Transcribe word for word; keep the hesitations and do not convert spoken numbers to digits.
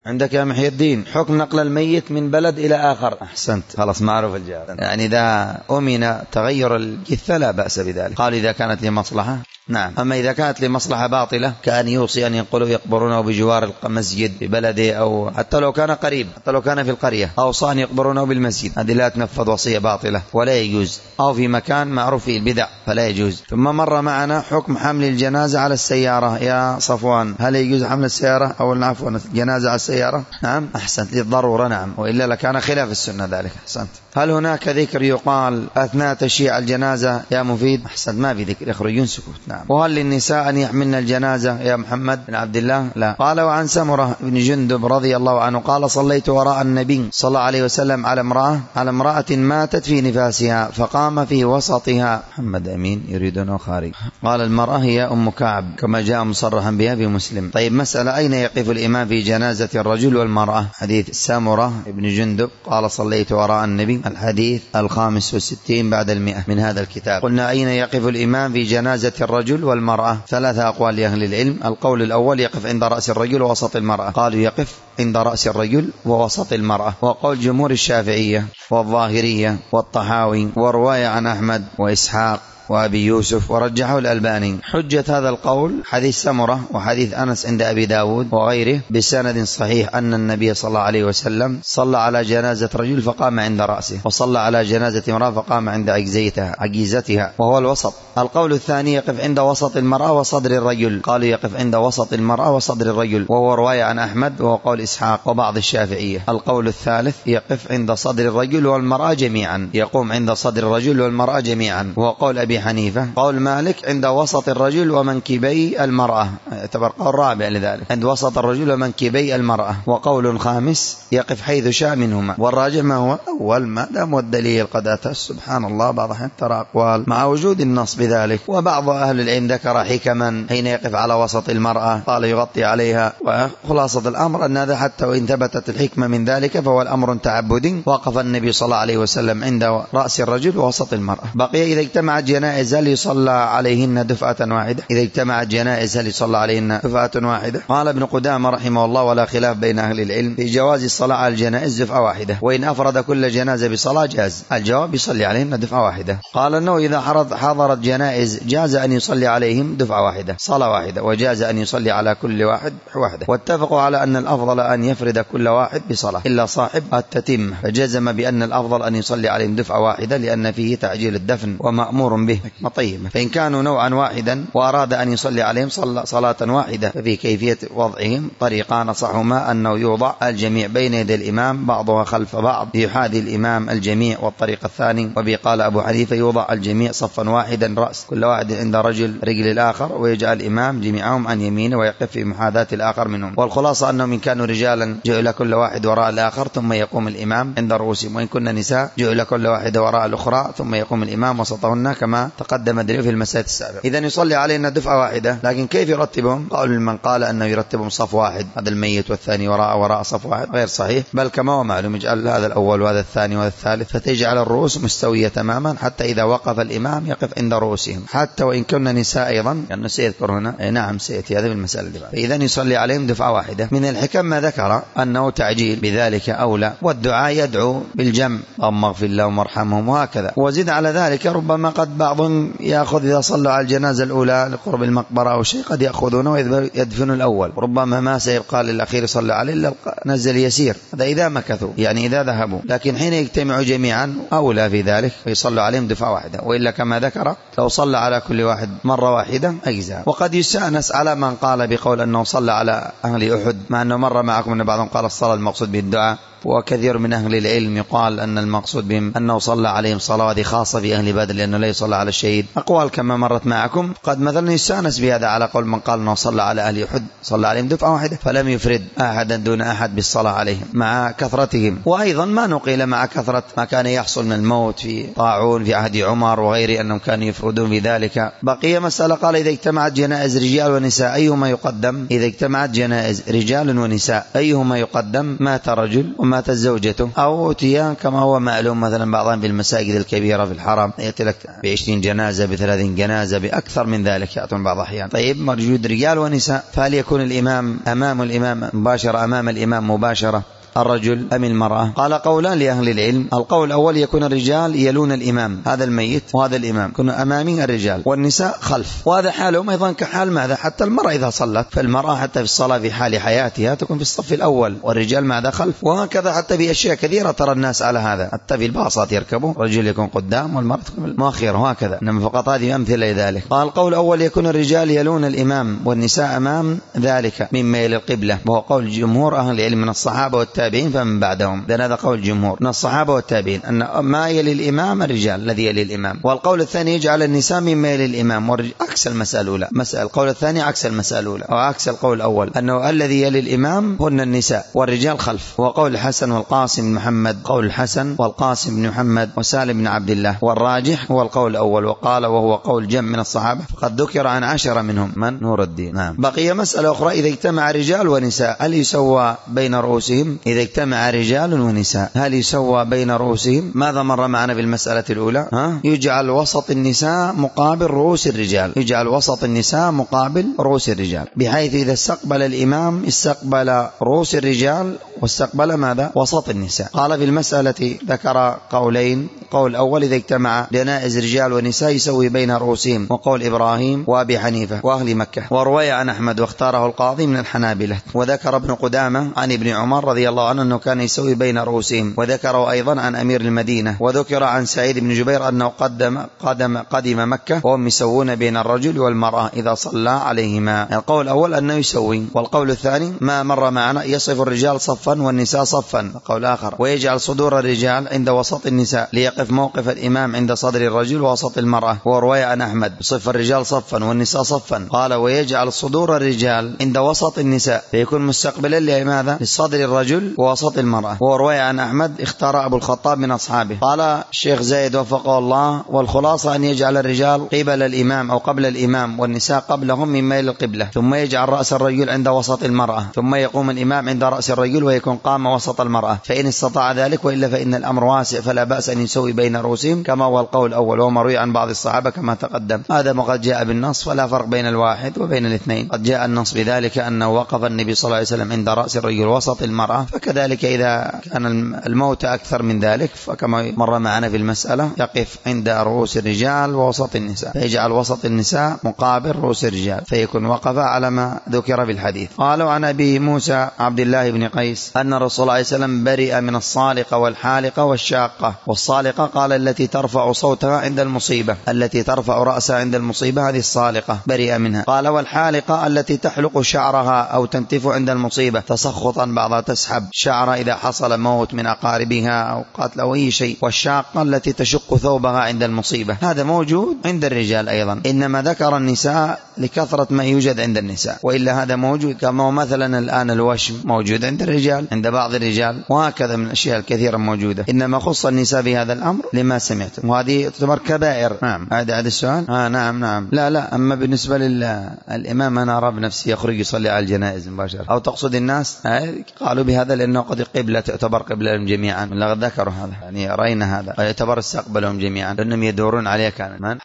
عندك يا محي الدين حكم نقل الميت من بلد إلى آخر. أحسنت، خلاص معروف الجواب. يعني إذا أمن تغير الجثة لا بأس بذلك. قال إذا كانت لمصلحة نعم. أما إذا كانت لمصلحة باطلة كأن يوصي أن ينقلوا يقبرونه بجوار المسجد ببلده، أو حتى لو كان قريب، حتى لو كان في القرية، أوصى أن يقبرونه بالمسجد، هذه لا تنفذ وصية باطلة ولا يجوز. أو في مكان معروف فيه البدع فلا يجوز. ثم مر معنا حكم حمل الجنازة على السيارة. يا صفوان هل يجوز حمل السيارة أو العفو الجنازة على السيارة؟ نعم أحسنت، للضرورة نعم، وإلا لكان خلاف السنة ذلك. أحسنت. هل هناك ذكر يقال أثناء تشييع الجنازة يا مفيد؟ أحسنت، ما في ذكر، يخرجون سكوت. نعم. وهل للنساء أن يحملن الجنازة يا محمد بن عبد الله؟ لا. قال وعن سمرة بن جندب رضي الله عنه قال صليت وراء النبي صلى الله عليه وسلم على امرأة على امرأة ماتت في نفاسها فقام في وسطها. محمد أمين يريدون خارج. قال المرأة هي أم كعب كما جاء مصرحا بها في مسلم. طيب مسألة، أين يقف الإمام في جنازة الرجل والمرأة؟ حديث سمرة بن جندب قال صليت وراء النبي، الحديث الخامس والستين بعد المئة من هذا الكتاب. قلنا أين يقف الإمام في جنازة الرجل والمرأة؟ ثلاثة أقوال لأهل العلم. القول الأول يقف عند رأس الرجل ووسط المرأة، قالوا يقف عند رأس الرجل ووسط المرأة، وقول جمهور الشافعية والظاهرية والطحاوي ورواية عن أحمد وإسحاق وأبي يوسف ورجحه الألباني. حجة هذا القول حديث سمرة وحديث أنس عند أبي داود وغيره بسند صحيح أن النبي صلى الله عليه وسلم صلى على جنازة رجل فقام عند رأسه، وصلى على جنازة امرأة فقام عند عجيزتها وهو الوسط. القول الثاني يقف عند وسط المرأة وصدر الرجل، قالوا يقف عند وسط المرأة وصدر الرجل، وهو رواية عن أحمد وهو قول إسحاق وبعض الشافعية. القول الثالث يقف عند صدر الرجل والمرأة جميعا، يقوم عند صدر الرجل والمرأة جميعا، وهو قول أبي حنيفة. قول مالك عند وسط الرجل ومنكبي المرأة، يعتبر قول رابع لذلك، عند وسط الرجل ومنكبي المرأة. وقول خامس يقف حيث شاء منهما، والراجح ما هو أول ما دام والدليل قد أتى. سبحان الله، بعض الأحيان ترى أقوال مع وجود النص بذلك. وبعض أهل العلم ذكر حكما حين يقف على وسط المرأة قال يغطي عليها، وخلاصة الأمر أن هذا حتى وإن ثبتت الحكمة من ذلك فهو الأمر تعبدي. وقف النبي صلى الله عليه وسلم عند رأس الرجل ووسط المرأة. بقي إذا اجتمعت جنائز هل يصلى عليهن دفعة واحدة؟ إذا اجتمعت جنائز هل يصلى عليهن دفعة واحدة؟ قال ابن قدامة رحمه الله ولا خلاف بين أهل العلم في جواز الصلاة على الجنائز دفعة واحدة، وإن أفرد كل جنازة بصلاة جاز. الجواب يصلي عليهن دفعة واحدة. قال أنه إذا حضرت جنائز جاز أن يصلي عليهم دفعة واحدة صلاة واحدة، وجاز أن يصلي على كل واحد واحدة. واتفقوا على أن الأفضل أن يفرد كل واحد بصلاة إلا صاحب التتم، فجزم بأن الأفضل أن يصلي عليهم دفعة واحدة لأن فيه تعجيل الدفن ومأمور به طيب. فإن كانوا نوعا واحدا وأراد أن يصلي عليهم صلى صلاة واحدة، ففي كيفية وضعهم طريقان صحهما أنه يوضع الجميع بين يدي الإمام بعضها خلف بعض يحاذي الإمام الجميع، والطريق الثاني وبه قال أبو حنيفة يوضع الجميع صفا واحدا رأس كل واحد عند رجل رجل الآخر، ويجعل الإمام جميعهم عن يمينه ويقف في محاذاة الآخر منهم. والخلاصة أنهم إن كانوا رجالا جعل كل واحد وراء الآخر ثم يقوم الإمام عند رؤوسهم، وإن كنا نساء جعل كل واحد وراء الأخرى ثم يقوم الإمام وسطهن كما تقدم دليل في المسائل السابقة. إذا يصلي علينا دفعة واحدة، لكن كيف يرتبهم؟ قال من قال أنه يرتبهم صف واحد، هذا الميت والثاني وراء وراء صف واحد، غير صحيح، بل كما هو معلوم يجعل هذا الأول وهذا الثاني وهذا الثالث، فتجعل الرؤوس مستوية تماما حتى إذا وقف الإمام يقف عند رؤوسهم، حتى وإن كنا نساء أيضا، لأنه سيذكر هنا نعم سيأتي هذا بالمسألة دي. فإذا يصلي عليهم دفعة واحدة. من الحكم ما ذكر أنه تعجيل بذلك أولى، والدعاء يدعو بالجمع اللهم اغفر لهم وارحمهم وهكذا. وزد على ذلك ربما قد بعضهم يأخذ إذا صلى على الجنازة الأولى لقرب المقبرة أو شيء قد يأخذونه ويدفن الأول، ربما ما سيبقى للأخير صلى عليه إلا نزل يسير، هذا إذا مكثوا يعني إذا ذهبوا، لكن حين يجتمعوا جميعا أولى في ذلك ويصلوا عليهم دفعة واحدة، وإلا كما ذكر لو صلى على كل واحد مرة واحدة أجزاء. وقد يستأنس على من قال بقول أنه صلى على أهل أحد، مع أنه مر معكم أن بعضهم قال الصلاة المقصود بالدعاء، وكثير من أهل العلم يقال أن المقصود بهم أنه صلى عليهم صلوات خاصة في أهل بدر لأنه لا يصلى على الشهيد، أقوال كما مرت معكم. قد مثلا يستأنس بهذا على قول من قال أنه صلى على أهل أحد صلى عليهم دفعة واحدة فلم يفرد أحدا دون أحد بالصلاة عليهم مع كثرتهم. وأيضا ما نقيل مع كثرة ما كان يحصل من الموت في طاعون في عهد عمر وغيره أنهم كانوا يفردون بذلك. بقي مسألة قال إذا اجتمعت جنائز رجال ونساء أيهما يقدم؟ إذا اجتمعت جنائز رجال ونساء أيهما يقدم؟ مات رجل ماتت زوجته، أو أتي كما هو معلوم مثلا بعضهم بالمساجد الكبيرة في الحرم يأتي لك بعشرين جنازة بثلاثين جنازة بأكثر من ذلك يأتون بعض الأحيان. طيب موجود رجال ونساء، فهل يكون الإمام أمام الإمام مباشرة أمام الإمام مباشرة الرجل أم المرأة؟ قال قولان لأهل العلم. القول الأول يكون الرجال يلون الإمام، هذا الميت وهذا الإمام كانوا أمامي الرجال، والنساء خلف، وهذا حالهم أيضا كحال ماذا حتى المرأة إذا صلت، فالمرأة حتى في الصلاة في حال حياتها تكون في الصف الأول والرجال ماذا خلف، وهكذا حتى في أشياء كثيرة ترى الناس على هذا، حتى في الباصات يركبوا الرجل يكون قدام والمرأة تكون مؤخرة وهكذا، إنما فقط هذه أمثلة لذلك. قال القول الأول يكون الرجال يلون الإمام والنساء أمام ذلك من ميل القبلة، وهو قول جمهور أهل العلم من الصحابة والتابعين فمن بعد لأن هذا قول جمهور من الصحابة والتابعين أن ما يلي الإمام الرجال الذي يلي الإمام. والقول الثاني يجعل النساء من ميل الإمام، عكس المسألة الأولى. مسألة القول الثاني عكس المسألة الأولى أو عكس القول الأول، أنه الذي يلي الإمام هن النساء والرجال خلف. وقول الحسن والقاسم بن محمد، قول الحسن والقاسم بن محمد وسالم بن عبد الله، والراجح هو القول الأول. وقال وهو قول جمع من الصحابة فقد ذكر عن عشرة منهم من نور الدين. نعم. بقي مسألة أخرى، إذا اجتمع رجال ونساء هل يسوى بين رؤوسهم؟ إذا اجتمع رجال ونساء هل يسوى بين رؤوسهم؟ ماذا مر معنا في المسألة الأولى؟ ها؟ يجعل وسط النساء مقابل رؤوس الرجال، يجعل وسط النساء مقابل رؤوس الرجال، بحيث إذا استقبل الإمام استقبل رؤوس الرجال واستقبل ماذا؟ وسط النساء. قال في المسألة ذكر قولين، قول الأول إذا اجتمع جنائز رجال ونساء يسوي بين رؤوسهم، وقول إبراهيم وأبي حنيفة وأهل مكة، وروي عن أحمد واختاره القاضي من الحنابلة. وذكر ابن قدامة عن ابن عمر رضي الله عنه أنه كان يسوي بين رؤوسهم، وذكره أيضا عن أمير المدينة. وذكر عن سعيد بن جبير أنه قدم قدم قدم مكة وهم يسوون بين الرجل والمرأة إذا صلى عليهما. القول الأول أنه يسوي، والقول الثاني ما مر معنا يصف الرجال صفا والنساء صفا، قول آخر ويجعل صدور الرجال عند وسط النساء ليقف موقف الإمام عند صدر الرجل ووسط المرأة. ورواية عن أحمد صف الرجال صفا والنساء صفا، قال ويجعل صدور الرجال عند وسط النساء فيكون مستقبلا لماذا؟ لصدر الرجل ووسط المرأة. ورواية عن أحمد اختار أبو الخطاب من أصحابه. قال الشيخ زايد وفقه الله والخلاصة أن يجعل الرجال قبل الإمام أو قبل الإمام والنساء قبلهم من ميل القبلة، ثم يجعل رأس الرجل عند وسط المرأة، ثم يقوم الإمام عند رأس الرجل ويكون قام وسط المرأة، فإن استطاع ذلك، وإلا فإن الأمر واسع فلا بأس أن يسوي بين رؤوسهم كما هو القول الأول، وهو مروي عن بعض الصحابة كما تقدم. هذا ما قد جاء بالنص، فلا فرق بين الواحد وبين الاثنين. قد جاء النص بذلك أنه وقف النبي صلى الله عليه وسلم عند رأس الرجل وسط المرأة، فكذلك إذا كان الموت أكثر من ذلك فكما مر معنا في المسألة يقف عند رؤوس الرجال ووسط النساء، فيجعل وسط النساء مقابل رؤوس الرجال، فيكون وقف على ما ذكر في الحديث. قالوا عن أبي موسى عبد الله بن قيس أن الرسول صلى الله عليه وسلم برئ من الصالقة والحالقة والشاقة. والصالقة قال التي ترفع صوتها عند المصيبة، التي ترفع رأسها عند المصيبة هذه الصالقة برئ منها. قال والحالقة التي تحلق شعرها أو تنتف عند المصيبة تسخطا، بعضها تسحب شعر إذا حصل موت من أقاربها أو قتل أو أي شيء. والشاقة التي تشق ثوبها عند المصيبة، هذا موجود عند الرجال أيضا، إنما ذكر النساء لكثرة ما يوجد عند النساء، وإلا هذا موجود كما مثلا الآن الوشم موجود عند الرجال عند بعض الرجال، وهكذا من الأشياء الكثيرة موجودة، إنما خص النساء بهذا الأمر لما سمعتم، وهذه تعتبر كبائر. نعم. هذا هذا السؤال. آه نعم نعم لا لا أما بالنسبة للإمام أنا أرى بنفسي يخرج يصلي على الجنائز مباشرة. أو تقصد الناس؟ آه قالوا بهذا لأنه قد قبلة تعتبر قبلهم جميعا، لقد ذكروا هذا، يعني رأينا هذا يعتبر استقبلهم جميعا لأنهم يدورون عليه كان.